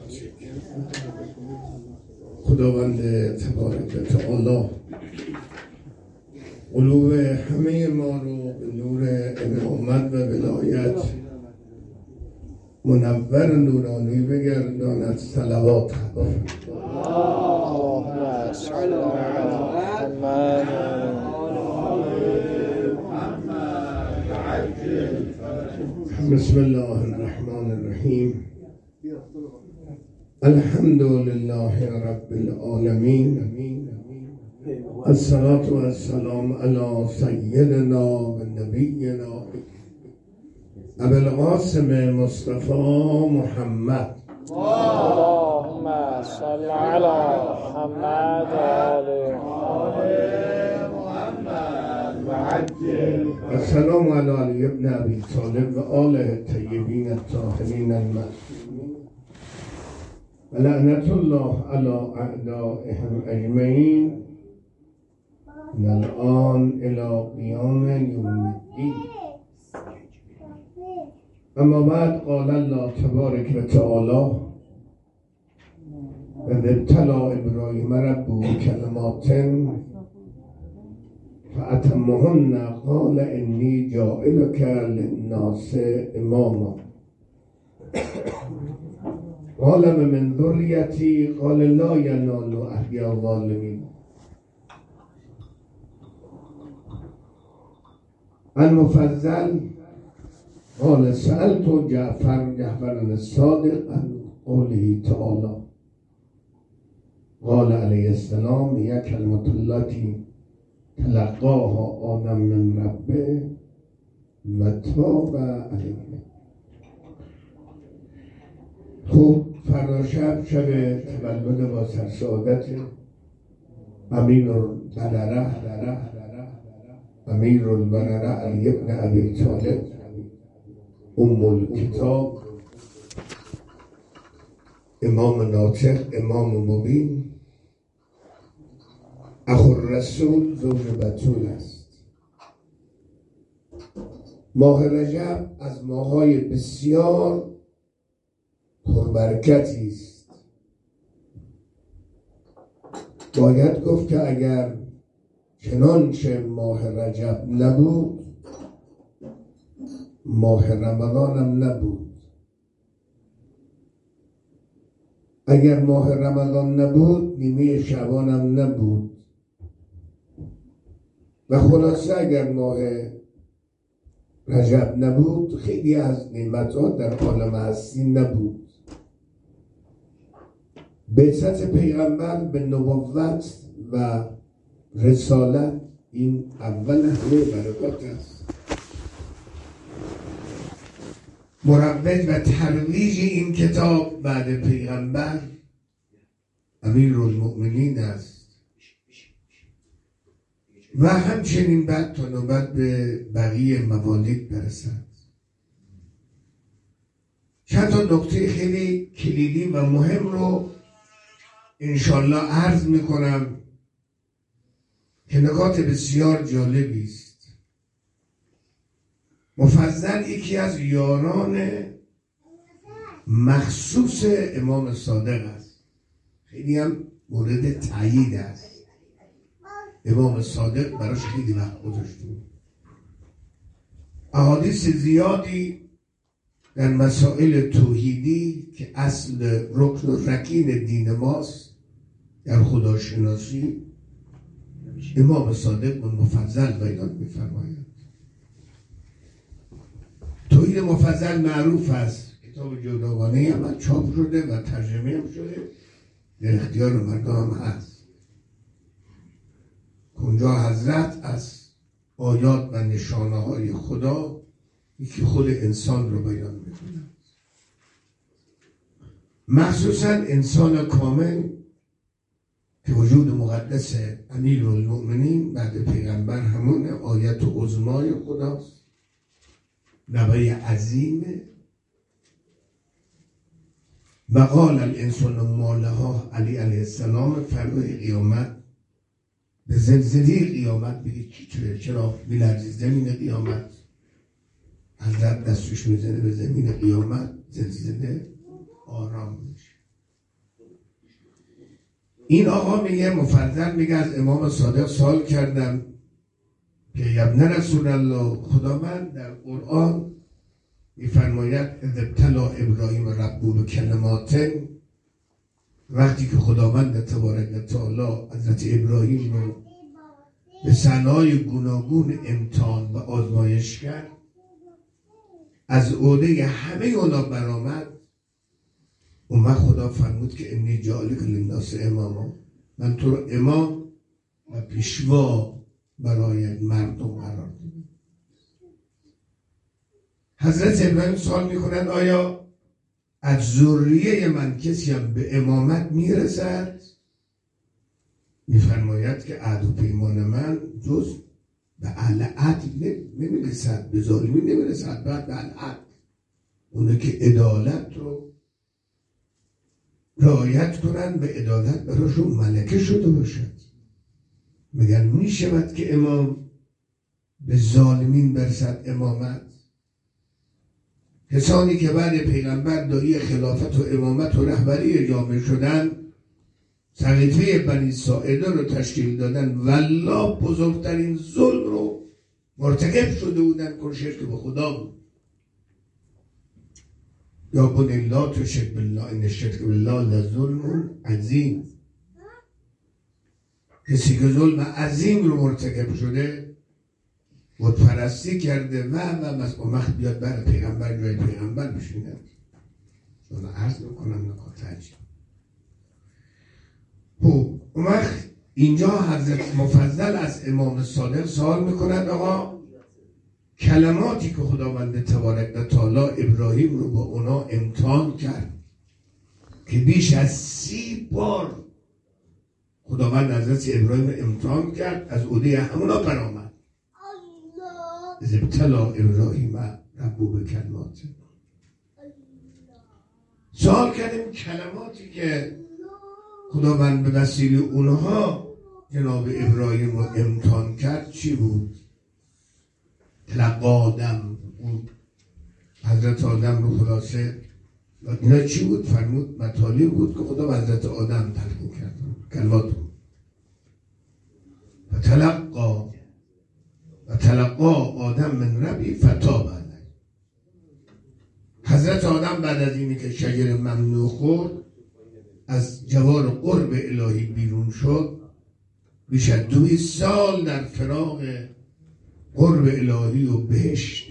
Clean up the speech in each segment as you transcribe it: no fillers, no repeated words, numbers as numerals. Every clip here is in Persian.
خداوند تبارک و تعالی قلوب همه ما رو به نور امامت و ولایت منور نورانی بگرداند. صلوات بسم الله الرحمن الرحیم. الحمد لله رب العالمین. الصلاة والسلام علی سیدنا و نبینا ابی القاسم مصطفی محمد. اللهم صل علی محمد و آل محمد وعجل. السلام علی علی ابن ابی طالب و آله الطیبین الطاهرین المعصومین و لعنت الله علی اعدائهم اجمعین من الان الی قیام یوم الدین. اما بعد قال الله تبارک و تعالی و ابتلا ابراهیم ربه کلمات فأتمهن قال انی جاعلک للناس اماما قال من ذریتی قال لا ینال عهد الظالمین. المفضل قال سألت جعفر الصادق عن قوله تعالى قال علیه السلام هي کلمة التي تلقاها آدم من ربه و تاب علیه. خب فردا شب تولد با سرسعادت امیر البرره علی ابن ابی طالب ام الکتاب امام ناطق امام مبین اخو الرسول زوج بتول است. ماه رجب از ماه‌های بسیار پربرکتی است. باید گفت که اگر چنانچه ماه رجب نبود ماه رمضان هم نبود. اگر ماه رمضان نبود نیمه شعبان هم نبود و خلاصه اگر ماه رجب نبود خیلی از نعمت‌ها در عالم هستی نبود. بعثت پیغمبر به نبوت و رسالت این اول همه برکات است. مروج و ترویج این کتاب بعد پیغمبر امیرالمؤمنین است و همچنین بعد تا نوبت به بقیه موالید برسد. چند تا نکته خیلی کلیدی و مهم رو انشالله عرض میکنم که نکات بسیار جالبی است. مفضل یکی از یاران مخصوص امام صادق است. خیلی هم مورد تأیید است. امام صادق براش خیلی وقت گذاشته. احادیث زیادی در مسائل توحیدی که اصل رکن و رکین دین ماست در خداشناسی امام صادق و مفضل بیان می‌فرمایند. توحید مفضل معروف است. کتاب جداگانه هم چاپ شده و ترجمه هم شده، در اختیار مردم هم هست. اونجا حضرت از آیات و نشانه های خدا یکی خود انسان رو بیان میکنه، مخصوصا انسان کامل که وجود مقدس امیرالمؤمنین بعد پیغمبر همون آیت عظمای خداست، نبی عظیم. و قال الانسان ما لها علی علیه السلام فردای قیامت به زلزله قیامت بگه چرا میلرزی زمین قیامت؟ حضرت دستش میزنه به زمین قیامت، زلزله آرام میشه. این آقا میگه مفضل میگه از امام صادق سوال کردم که ابن رسول الله، خداوند در قرآن میفرماید اذ ابتلی ابراهیم ربه بکلمات، وقتی که خداوند تبارک و تعالی حضرت ابراهیم رو به صنایع گوناگون امتحان و آزمایش کرد، از عهده همه اونا برآمد، اون وقت خدا فرمود که انی جاعلک للناس اماما، من تو رو امام و پیشوا برای مردم قرار دادم. حضرت ابراهیم سوال میکنند آیا از ذریه من کسی هم به امامت میرسد؟ میفرماید که عهد و پیمان من جز به اهل عدل نمیرسد، به ظالمی نمیرسد، بعد به اهل عدل، اونه که عدالت رو رعایت کنن و عدالت براشون ملکه شده باشد. میگن میشود که امام به ظالمین برسد امامت؟ کسانی که بعد پیغمبر دایی خلافت و امامت و رهبری جامعه شدن، سقیفه بنی ساعده رو تشکیل دادن، والله بزرگترین ظلم رو مرتکب شده بودن که شرک به خدا بود. یا بنی لا تشرک بالله ان الشرک بالله لظلم عظیم. کسی که ظلم عظیم رو مرتکب شده، بت پرستی کرده و وقت بیاد بر پیغمبر جای پیغمبر بشینه. چون عرض میکنم نکات عجیب. اون وقت اینجا حضرت مفضل از امام صادق سوال میکند آقا کلماتی که خداوند تبارک و تعالی ابراهیم رو با اونا امتحان کرد که بیش از 30 بار خداوند حضرت ابراهیم رو امتحان کرد، از عهده همونا برآمد. از ابتلا ابراهیم ربه بکلمات. سوال کردیم کلماتی که خداوند به وسیله اونها جناب ابراهیم رو امتحان کرد چی بود؟ تلقا آدم، حضرت آدم رو خلاصه اینا چی بود؟ فرمود مطالب بود که خدا حضرت آدم تلقی کرد، کلمات بود. و تلقا آدم من ربی فتاب علیه. حضرت آدم بعد از اینی که شجر ممنوع خورد، از جوار قرب الهی بیرون شد، بیش از 200 سال در فراق قرب الهی و بهشت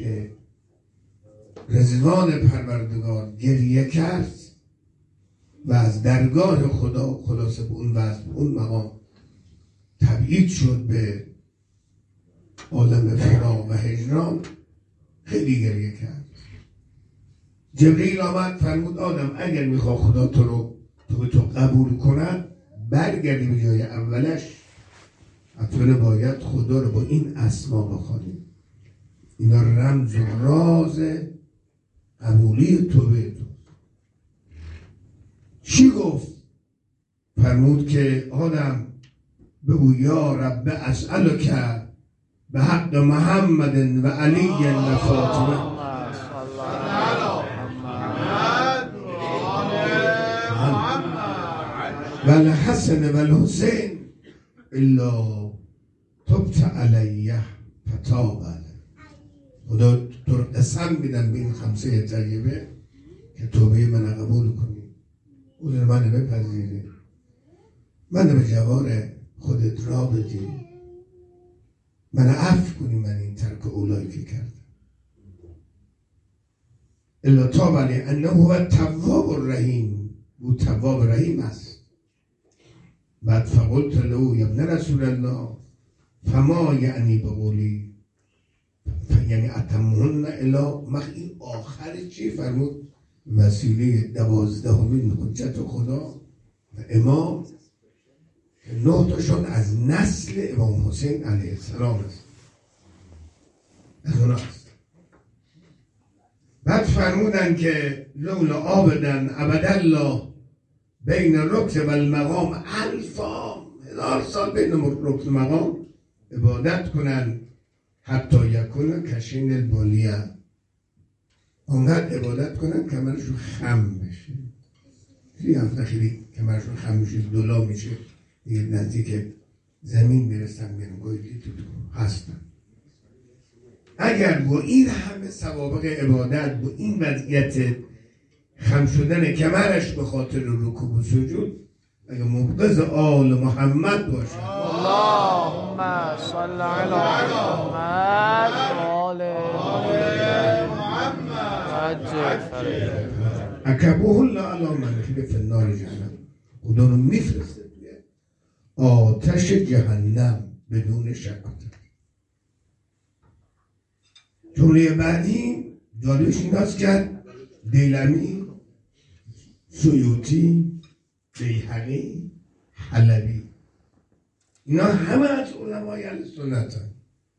رضوان پروردگار گریه کرد و از درگاه خدا خلاصه به اون وضع به اون مقام تبعید شد به عالم فراق و هجران. خیلی گریه کرد. جبریل آمد فرمود آدم اگر میخواه خدا تو قبول کند، برگردی به جای اولش، حتما باید خدا رو با این اسما بخوانی. اینا رمز و راز قبولی توبه تو. چی گفت؟ فرمود که آدم بگو یا رب اسألک به حق محمد و علی و فاطمه و الحسن و الحسین الا تبت علیه فتاب علیه. خدا تو رو قسم میدم به این خمسه طیبه که توبه من قبول کنی، عذر من بپذیری، من به جوار خودت را بدی، من عفو کنی من این ترک اولایی که کردم. الا تاب علیه انه هو تواب الرحیم، او تواب رحیم است. بعد فقلت له یا ابن رسول الله فما یعنی بقولی، یعنی اتمهن الا این آخر چی؟ فرمود وسیله 12مین حجت خدا و امام، 9 تاشون از نسل امام حسین علیه السلام است، از اون است. بعد فرمودن که لولا آبدن ابدالله بین رکن و المقام 1000 سال بین رکن و مقام عبادت کنن حتی یکون کشین البالیه، اونقدر عبادت کنن که کمرشون خم بشه. خیلی کمرشون خم میشه دولا میشه دیگه نزدیک زمین میرسن میرن گویی تو هستن. اگر با این همه سوابق عبادت با این وضعیت خم شدن کمرش به خاطر رکوع و سجود اگر مبغض آل محمد باشه اللهم صل علی محمد و آل محمد اکبوه الله علی منخیل فی النار جهنم، خدا رو میفرسته توی آتش جهنم بدون شک. جمله بعدی جالبش این است که دیلمی، سیوطی، بیهقی، حلبی اینا همه از علمای اهل سنت هستند.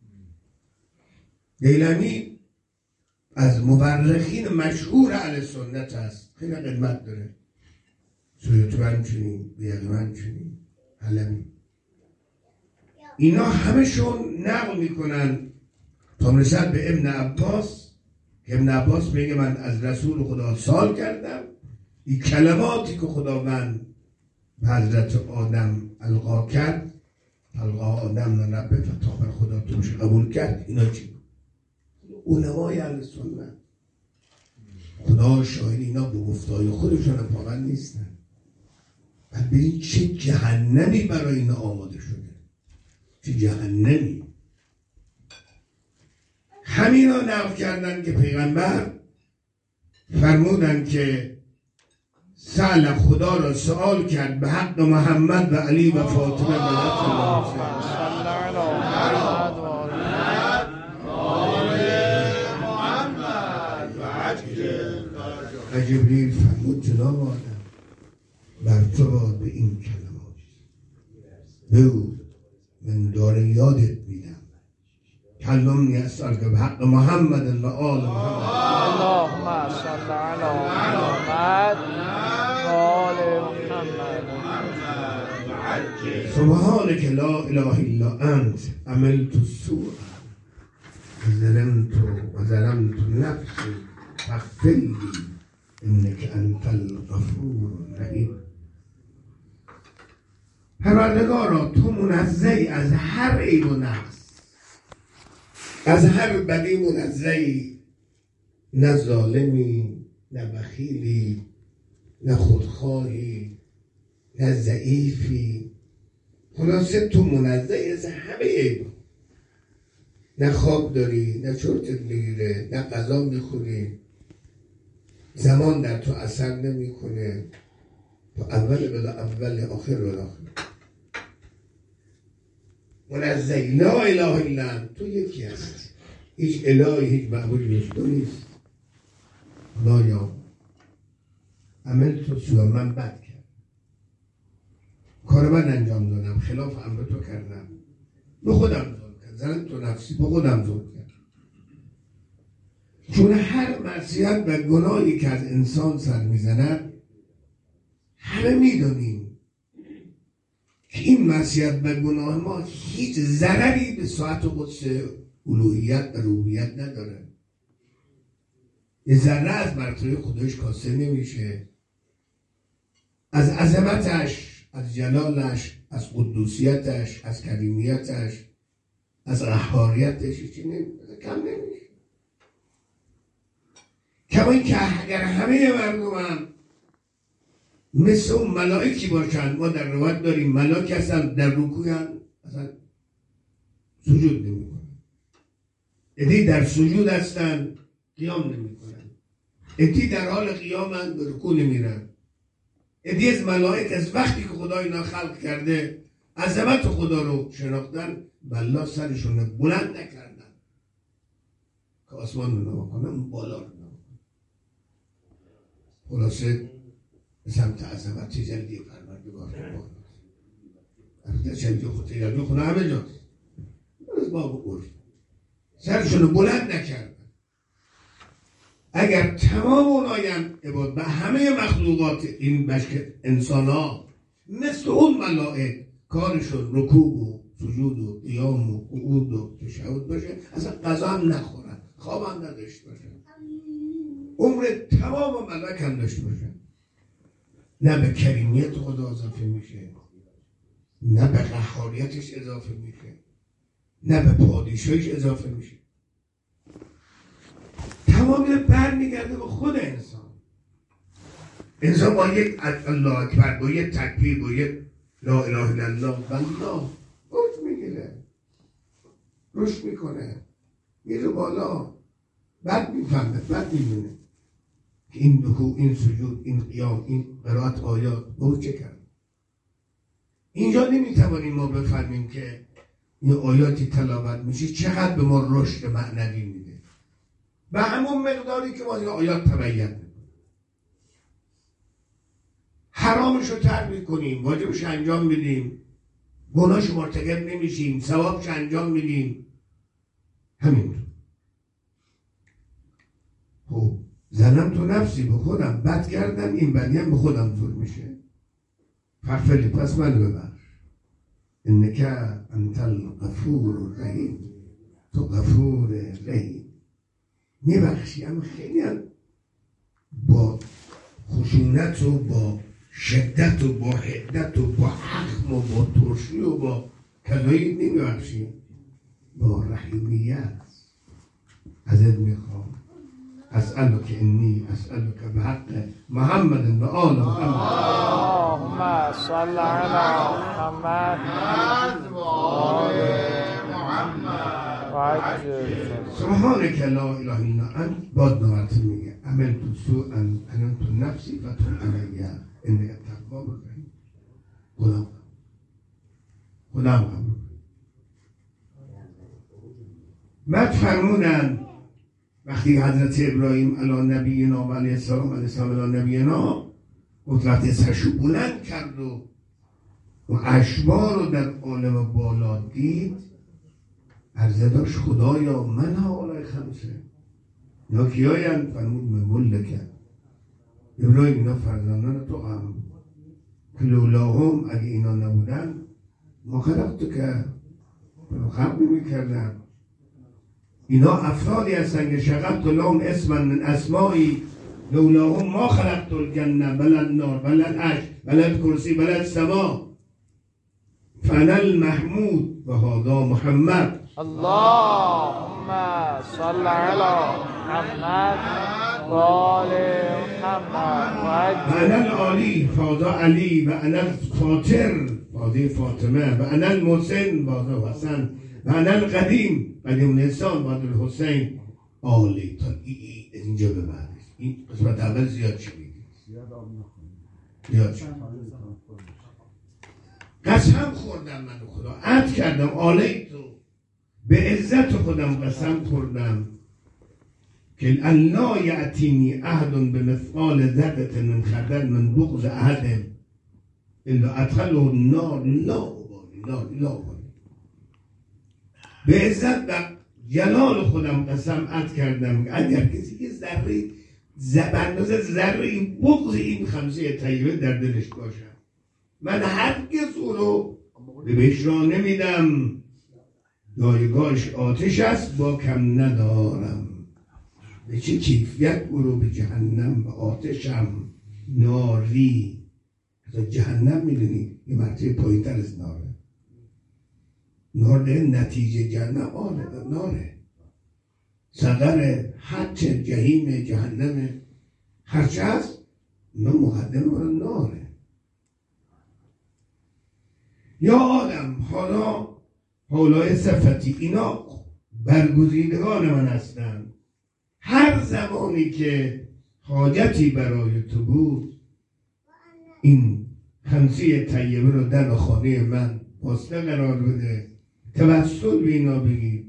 دیلمی از مورخین مشهور اهل سنت است، خیلی قدمت داره. سیوطی همچنین، بیهقی همچنین، حلبی اینا همشون نقل میکنن تا رسد به ابن عباس که ابن عباس میگه من از رسول خدا سوال کردم این کلماتی که خداوند به حضرت آدم القا کرد، القا آدم ننبه فتاقر خدا توش قبول کرد، اینا چی؟ علمای اهل سنت خدا شاهد اینا به گفتای خودشون پابند نیستن. بعد ببین چه جهنمی برای اینا آماده شده، چه جهنمی. همین را نقل کردن که پیغمبر فرمودن که سأل خدا را سوال کرد به حق محمد و علی و فاطمه و جبریل فرمود جناب آدم بر تو باد به این کلمات بگو من داره یادت میدم کلمنی اسأل که به حق محمد و آل محمد اللهم صل علی محمد و آل محمد سبحانك لا اله الا انت عملت السوء وظلمت نفسي فاغفر لي انك انت الغفور الرحیم. پروردگارا تو منزهی از هر عیب و نقص، از هر بدی منزهی، نه ظالمی، نه بخیلی، نه خودخواهی، نه ضعیفی. خلاصه تو منزهی از همه عیب. نه خواب داری، نه چرتت میگیره، نه غذا میخوری، زمان در تو اثر نمیکنه، تو اول بلا اول آخر بلا آخر منزهی. لا اله الا انت، تو یکی هستی، هیچ الهی هیچ معبودی جز تو نیست. خدایا عمل تو سوء، من بد کردم، کار من انجام دادم، خلاف امر تو کردم، به خودم ظلم کردم، ظلمت تو نفسی، به خودم ظلم کردم. چون هر معصیت و گناهی که از انسان سر میزند همه میدونیم که این معصیت و گناه ما هیچ ضرری به ساعت و قدس الوهیت و ربوبیت نداره. یه ذره از مرتبه خدایش کاسته نمیشه، از عظمتش، از جلالش، از قدوسیتش، از کریمیتش، از قهاریتش هیچی کم نمیشه. کما این که اگر همه مردم هم مثل اون ملائکی باشن، ما در روایت داریم ملائک هستن در رکوع اصلا سجود نمی کنن، ادهی در سجود هستن قیام نمی کنن، ادهی در حال قیام هم به رکوع نمیرن. ادهی از ملائک از وقتی که خدا اینا خلق کرده عظمت خدا رو شناختن بالله سرشون بلند نکردن که آسمان رو نما کنن، بالا رو نما کنن. خلاصه به سمت عظمت تجلی پروردگار بالاست. تجلی خود تجلی خونه همه جاست، از باب عرف سرشون رو بلند نکردن. اگر تمام اونایم عباد و همه مخلوقات این بشر انسان ها مثل اون ملائک کارشون رکوع و سجود و قیام و قعود و تشهد باشه، اصلا غذا هم نخورن، خواب هم نداشت باشن، عمر تمام ملائک هم داشت باشن، نه به کریمیت خدا اضافه میشه، نه به قهاریتش اضافه میشه، نه به پادشاهیش اضافه میشه. تمامی برمیگرده به خود انسان. انسان با یک الله اکبر، با یک تکبیر، با یک لا اله الا الله والله رشد میگیره، رشد میکنه، میره بالا. بعد میفهمه، بعد میدونه که این رکوع، این سجود، این قیام، این قرائت آیات با چه کرد. اینجا نمیتوانیم ما بفهمیم که این آیاتی تلاوت میشه چقدر به ما رشد معنوی میده، به همون مقداری که ما این آیات تبیین میکنیم. حرامش رو ترک میکنیم، واجبش انجام میدیم، گناهش مرتکب نمیشیم، ثوابش انجام میدیم. همینطور. خب زنم تو نفسی، به خودم بد کردم، این بدی هم به خودم ظلم میشه. فرفلی پس من ببخش، انک انت الغفور الرحیم، تو غفور رحیم. میبخشی، اما خیلی هم با خشونت و با شدت و با حدت و با حخم و با ترشی و با کذایی نمیبخشی، با رحیمیت. ازت میخوام اسألك انی اسألك بحق محمد و آل محمد، اللهم صل علی محمد و آل محمد. سبحانك لا اله الا انت. بعد نوعت میگه عملت سوءا اننت نفسی فتح علی انك التواب الرحیم. خودم بعد فرمودن وقتی حضرت ابراهیم علی نبینا و علیه السلام علی نبینا قدرت سرشو بلند کرد و اشبار رو در عالم بالا دید، عرضه داشت خدایا من هؤلاء خمسه، اینا کیاین؟ فرمود من ملکه ابراهیم، اینا فرزندان تو هم که لولاهم، اگه اینا نبودن ما خلقتو که خلق نمی‌کردم. اینا افرادی هستن که شغبت لهم اسما من اسمایی لولاهم ما خلقت الجنه بل النار بل العرش بل الکرسی بل السما فانا المحمود و هذا محمد. اللهم صل علی محمد و آل محمد. و انا العلی فاذا علی و انا الفاطر فاذا فاطمه و انا المحسن فاذا حسن و انا القدیم قدیم الانسان بعد الحسین آلی. تا اینجا به بعدش این قسمت اول زیاد چی میگی؟ زیاد شد. قسم خوردم من خدا، عهد کردم آلی تو به عزت خودم قسم خوردم که الله یعتینی عهد به مثقال ذره من خردل من بغض احد الا ادخله النار لا ابالی. به عزت و جلال خودم قسم عهد کردم اگر کسی که ذره بغض این خمسه طیبه در دلش باشد، من هرگز او رو به بهش را نمیدم. جایگاهش آتش است با کم ندارم. به چه کیفیت او رو به جهنم و آتشم ناری. جهنم میدونی یه مرتبه پایین تر از ناره. نار نتیجه جهنم ناره. صدر حج جهیم جهنم هرچه هست من مقدم من ناره. یا آدم حالا صفتی، اینا برگزیدگان من هستند. هر زمانی که حاجتی برای تو بود این خمسه طیبه رو در خانه من واسطه قرار بده، توسل به اینا بگیر،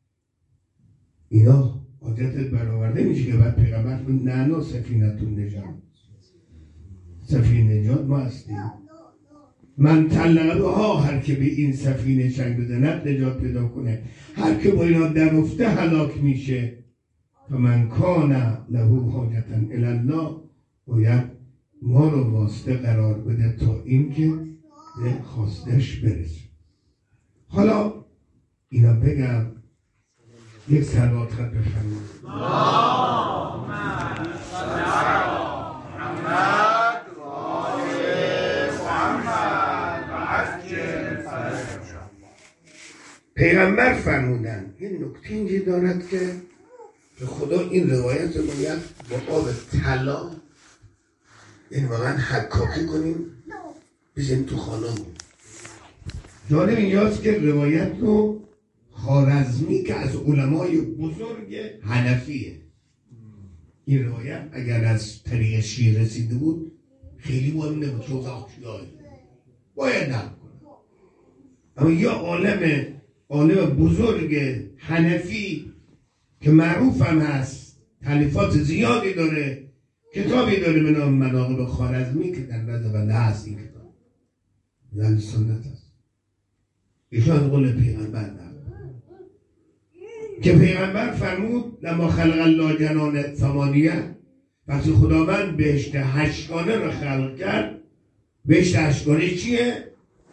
اینا حاجتت برآورده میشه. که بعد پیغمبر فرمود نحن سفینتون نجات، سفینه نجات ما هستیم. من طلقها، هر که به این سفینه چنگ بزند نجات پیدا کنه، هر که با اینا در افته هلاک میشه. فمن کان له حاجتا الی الله، باید ما رو واسطه قرار بده تا این که به خواستش برسه. حالا اینا بگم یک صلوات خط بفرمایید. اللهم صل علی محمد و آل پیغمبر فرمودن یه نکته اینجا دارد که خدا این روایت رو باید با آب طلا، یعنی واقعا حکاکی کنیم بزنیم تو خانه‌مون. جالب اینجاست که روایت رو خوارزمی که از علمای بزرگ حنفیه، این روایت اگر از طریق شیعه رسیده بود خیلی مهم نبود، چون باید نقل کنه. اما یا عالم بزرگ حنفی که معروف هم هست، تالیفات زیادی داره، کتابی داره به نام مناقب خوارزمی که در نزد بنده هست. این کتاب زن سنت هست، ایشان قول پیغمبر نقل که پیغمبر فرمود لما خلق الله جنان ثمانیه، وقتی خداوند بهشت 8 گانه رو خلق کرد. بهشت 8 گانه چیه؟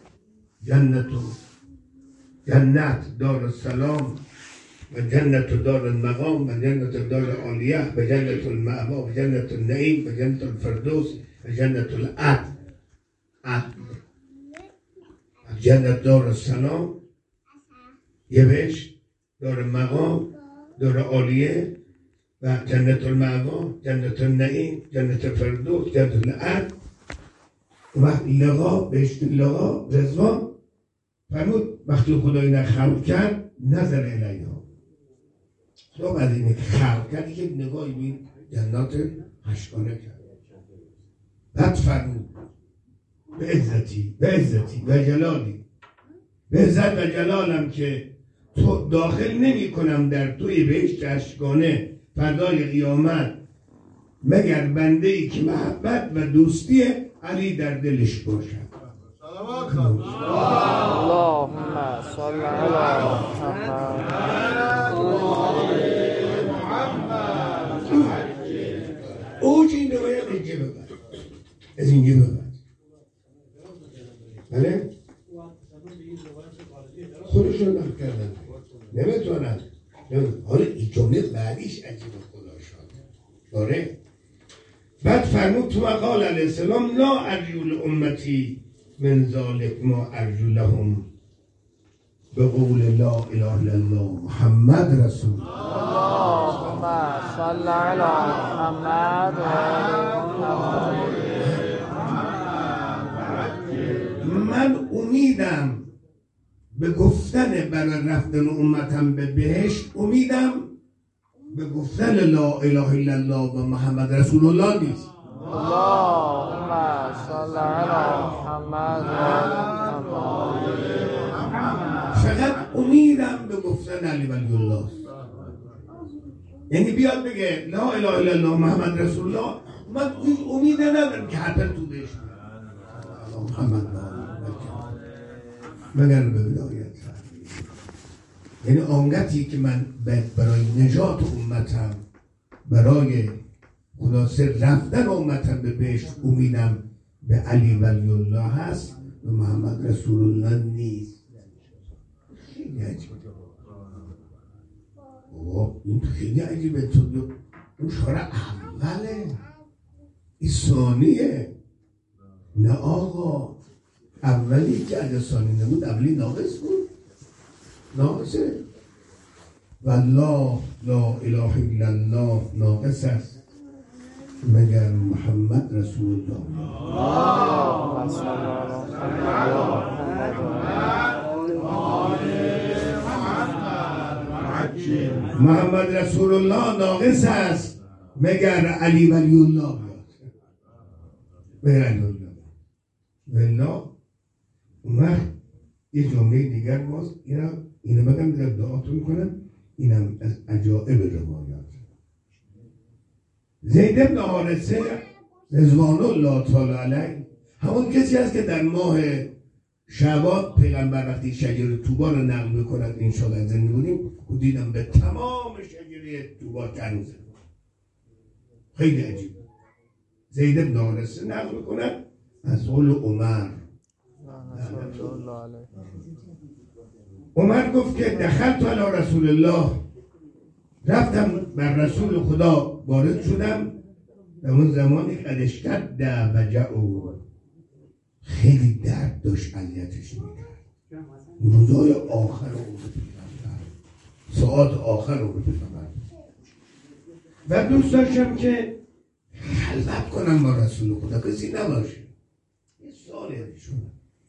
جنت دار السلام و جنت دار المقام و جنت دار العالیه و جنت المأوا و جنت النعیم و جنت الفردوس و جنت العدن. جنت دار السلام یه بهشت، دار مقام، دار عالیه و جنت المأوا، جنت النعیم، جنت الفردوس، جنت العدن و لقا، بهشت لقا، رضوان. فرمود وقتی خدا این خلق کرد نظر الیها، خدا بعد این خلق کرد که نگاهی بین جنات 8 گانه کرد. بعد فرمود به عزتی و جلالی، به عزت و جلالم که تو داخل نمی کنم در توی بهشت 8 گانه فردای قیامت مگر بنده ای که محبت و دوستی علی در دلش باشد. اللهم صل علی محمد. اوج این روایت اینجا ببر، از اینجا ببر. بله؟ خودشون نقل کردن نمیتونن. حالا این جمله بعدیش عجیب خدا شد داره. بعد فرمود تو قال علیه السلام لا ارجو لامتی من ذلك ما ارجو لهم به قول لا اله الا الله محمد رسول الله. اللهم صل علی محمد. من امیدم به گفتن برای رفتن امتم به بهشت، امیدم به گفتن لا اله الا الله و محمد رسول الله نیست. اللهم صل علی محمد. فقط امیدم به گفتن علی ولی الله، یعنی بیاد بگه لا اله الا الله محمد رسول الله، من این امید ندارم که حتی تو بهشت محمد مگر به ولایت. یعنی آنگتی که من برای نجات امتم، برای خلاصه رفتن امتم به بهشت امیدم به علی ولی الله هست، به محمد رسول الله نیست. خیلی عجیبه بابا، این خیلی عجیبه. تو اون شعر اوله، این ثانیه. نه آقا، اولی که اگه ثانی نبود اولی ناقص بود، ناقصه. والله لا اله الا الله ناقص است مگر محمد رسول الله. اللهم صل علی محمد رسول الله ناقص است مگر علی ولی الله مگر علی ولی الله. والله اومد یه جمله دیگر باز اینو بگم دیگر دعاتون کنم. اینم از عجائب روایات. زید بن حارثه رضوان الله تعالی علیه همون کسی است که در ماه شعبان پیغمبر وقتی شجره طوبا رو نقل میکند، انشاءالله از این بودیم و دیدم به تمام شجره طوبا کنوز. خیلی عجیب. زید بن حارثه نقل میکند از قول عمر. عمر گفت که دخلت علی رسول الله، رفتم بر رسول خدا وارد شدم در اون زمانی که اشتد وجعه، خیلی درد داشت، اذیتش میکرد. روزای آخر عمر پیغمبر، ساعات آخر عمر پیغمبر و دوست داشتم که خلوت کنم با رسول خدا، کسی نباشه. یه سال یادشونه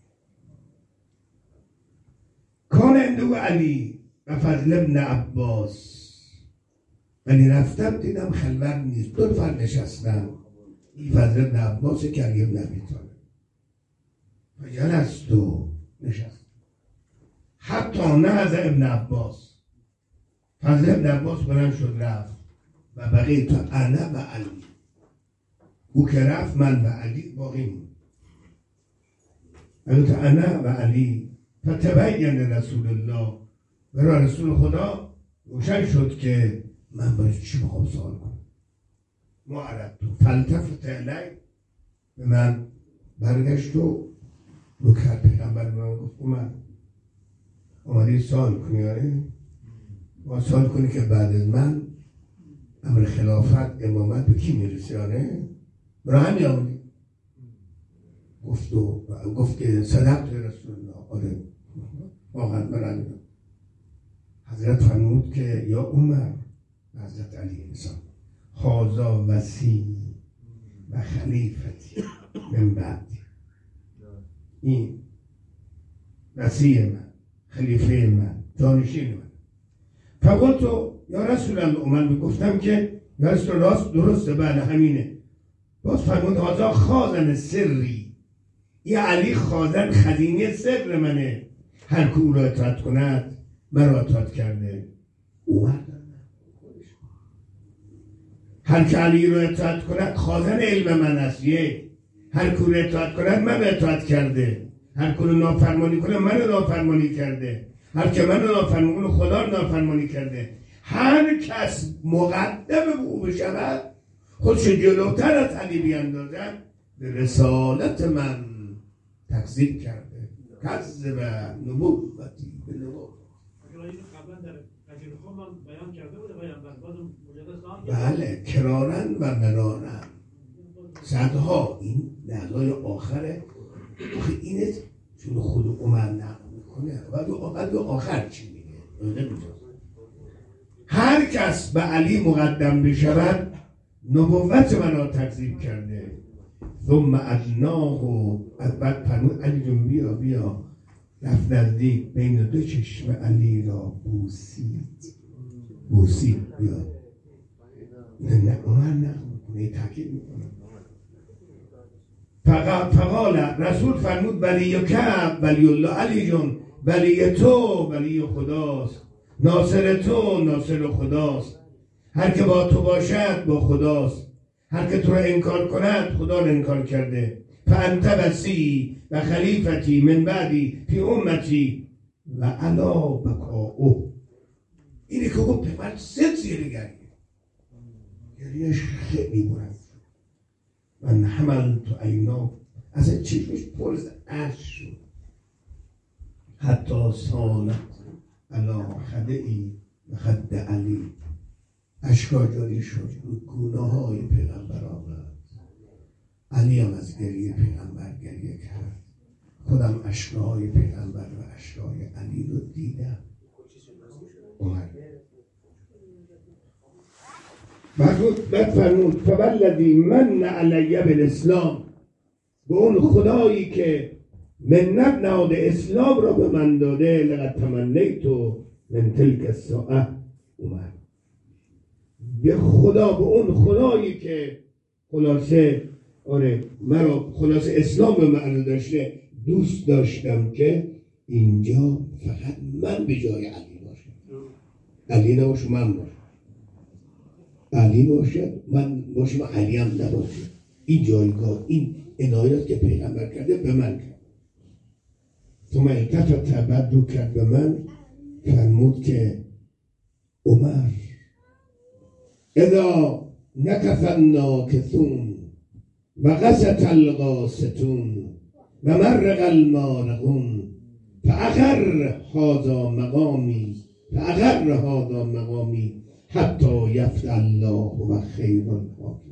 کان عنده علی و فضل ابن عباس، ولی رفتم دیدم خلوت نیست، دو نفر نشستم، این فضل ابن عباس که علی ابن ابی طالب و جلست و نشست حتی نهض ابن عباس، فضل ابن عباس بلند شد رفت و بقیه تا انا و علی، او که رفت من و علی باقی موند. تا انا و علی فتبین رسول الله، برای رسول خدا روشن شد که من باید چی بخوام سوال کنم. ما عربتو فلتفت علی، به من برگشت و رو کرد پیغمبر به من گفت اومدی سوال کنی؟ آره ما سوال کنی که بعد از من امر خلافت امامت به کی میرسی؟ آره برای همین آمدی؟ گفت که صدقت رسول الله، آره واقعا برای حضرت فرمود که یا عمر، حضرت علی انسان هازا وسی و خلیفتی من بعدی، این وسی من، خلیفه من، جانشین من. فقلتو یا رسول الله، من گفتم که یا رسول راست درسته، بله همینه. باز فرمود هازا خازن سری، یا علی خازن خزینه سر منه، هر که او را اطاعت کند من را اطاعت کرده. هر که علی را اطاعت کند خازن علم من است، یک هر که را اطاعت کند من اطاعت کرده، هر که نافرمانی کنه من نافرمانی کرده، هر که من نافرمانی کنه خدا نافرمانی کرده. هر کس مقدم به او بشود خودش جلوتر از علی بیندازد به رسالت من تکذیب کرده. کذب نبوتی به نبوت. بله کرارن و مرارن صدها. این نقلای آخره اینه چون خود عمر نقل میکنه و دو آخر چی میگه؟ هر کس به علی مقدم بشود نبوت منو تکذیب کرده. ثم ادناه، از بعد فرمود علی جون بیا رفت نزدیک، بین دو چشم علی را بوسید بیا. نه عمر نه تاکید میکنه. فقال رسول فرمود ولی الله، علی جون ولی تو ولی خداست، ناصر تو ناصر خداست، هر که با تو باشد با خداست، هر که تو را انکار کند خدا را انکار کرده. فانت وصی و خلیفتی من بعدی فی امتی و علا بقاؤ. اینی که گفت پیغمبر سه زیر گریهش خیلی برند من حمل تو عینا، اصلا چشمش پر از اشک شد. حتی سالت علا خدعی و خد علی، اشکا جاری شد گناه های پیغمبر آمد. علی هم از گریه پیغمبر گریه کرد. خودم اشکای پیغمبر و اشکای علی رو دیدم. بعد فرمود فوالذی من علی بالاسلام، به اون خدایی که منت نهاد اسلام را به من داده، لقد تمنیت من تلک الساعه اومد. به خدا، به اون خدایی که خلاصه مرا خلاصه اسلام به من داشته، دوست داشتم که اینجا فقط من به جای علی باشم. علی نباشه من باشم، علی باشه من باشم، علی هم نباشه. این جایگاه، این عنایت که پیغمبر کرده به من کرد. ثم التفت، بعد رو کرد به من فرمود که عمر اذا نکف الناکثون و غست الغاستون و مرق المارقون فاغر هذا مقامی حتی یفتح الله و خیر الحاکم.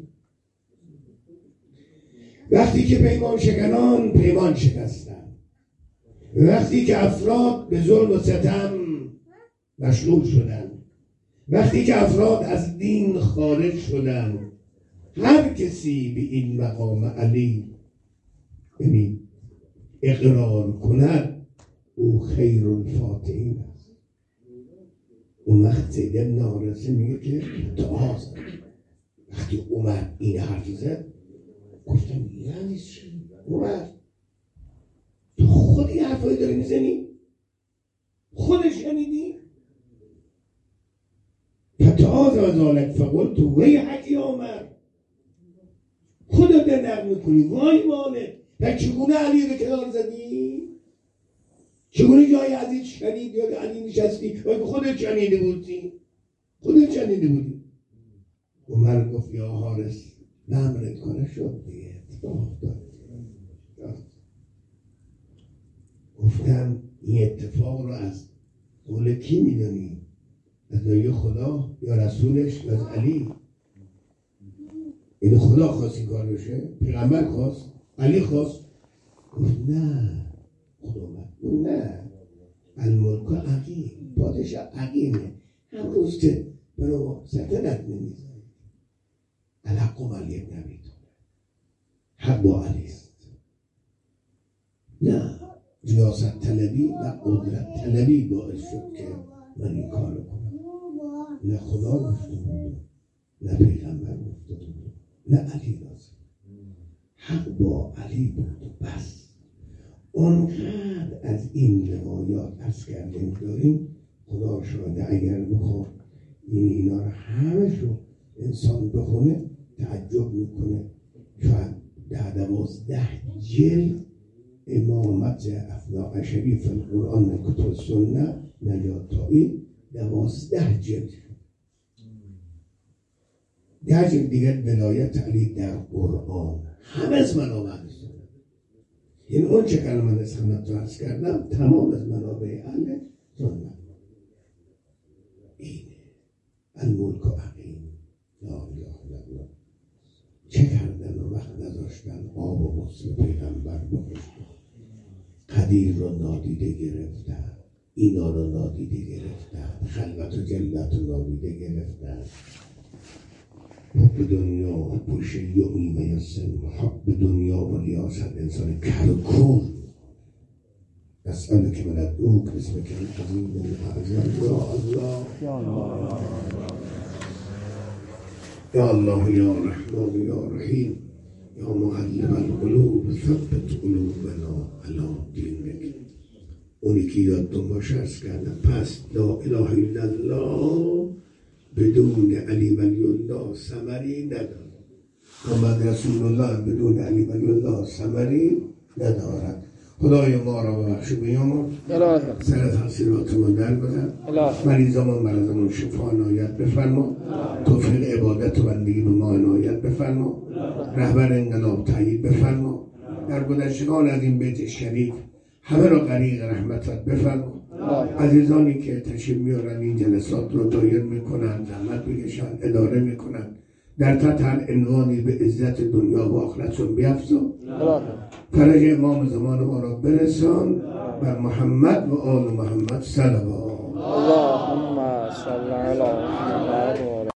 وقتی که پیمان شکنان پیمان شکستن، وقتی که افراد به ظلم و ستم مشغول شدن، وقتی که افراد از دین خارج شدن، هر کسی به این مقام علی یعنی اقرار کند او خیر الفاتحین است. اون وقت سید ابن عارضه میگه که تعاظ. وقتی عمر این حرف زد گفتم یعنی چی؟ عمر تو خود این حرفایی داری میزنی؟ خودش شنیدی؟ فتعاظ و ذالک فقلت ویحک یا عمر، خودت در نقل میکنی وای ماله. و چگونه علی رو کنار زدی؟ چگونه جای عزیز شنید یا علی نشستی و خودت شنیده بودی؟ خودت شنیده بودی؟ عمر گفت یا حارس نمرت کنه شد دیگه اتفاق افتاد. گفتم این اتفاق رو از قول کی میدونی؟ از نوی خدا یا رسولش یا از علی؟ این خدا خواست این کار بشه؟ پیغمبر خواست؟ علی خواست؟ گفت نه خدا من نه الملک عقیم، پادشاه عقیمه، هم روز که برو سلطنت نمیزنی. الحق علی ابن ابی طالب، حق با علی است. نه ریاست طلبی و قدرت طلبی باعث شد که من این کار رو کنم. نه خدا گفته بود، نه پیغمبر گفته بود، نه علی راست. حق با علی بود و بس. اونقدر از این روایات از کردیم داریم. خدا شاهده اگر بخواد اینا رو همه شو انسان بخونه تعجب میکنه. شاید 10-12 جلد امامت افنا شریف القرآن کتب سنه نجاتایی 12 جلد. 10 جلد دیگر ولایت علی در قرآن همه از منابع است. این اون چه که من از خدمت رو عرض کردم تمام از منابع اهل سنت. اینه الملک عقیم. لا اله الا الله. چه کردن و وقت نذاشتن آب و غسل پیغمبر بکشتن، قدیر رو نادیده گرفتن، اینا رو نادیده گرفتن، خلوت و جلت رو نادیده گرفتن. حب دنیا حب شیعی میسن، حب دنیا و ریاست انسان کرکون. نسألك من ادعوك باسمك العظيم الاعظم یا الله یا الله یا رحمان یا رحیم یا معلم القلوب ثبت قلوبنا علی دینک. اونی که یادتون باشه از کردم پس لا اله الا الله بدون علی ولی الله ثمری ندارد. محمد رسول الله بدون علی ولی الله ثمری ندارد. خدای ما را ببخش بیامرز، سر تحصیلات ما در بزن، مریضمان مرضمون شفا عنایت بفرما، توفیق عبادت و بندگی به ما عنایت بفرما، رهبر انقلاب تایید بفرما، در گذشتگان از این بیت شریف همه را غریق رحمتت بفرما. عزیزانی که تشریف میارن این جلسات رو دایر میکنن، زحمت میکشن، اداره میکنن، در تحت هر عنوانی به عزت دنیا و آخرتشون بیفزا. فرج امام زمان ما را برسان. بر محمد و آل محمد صلوات. اللهم صل علی محمد.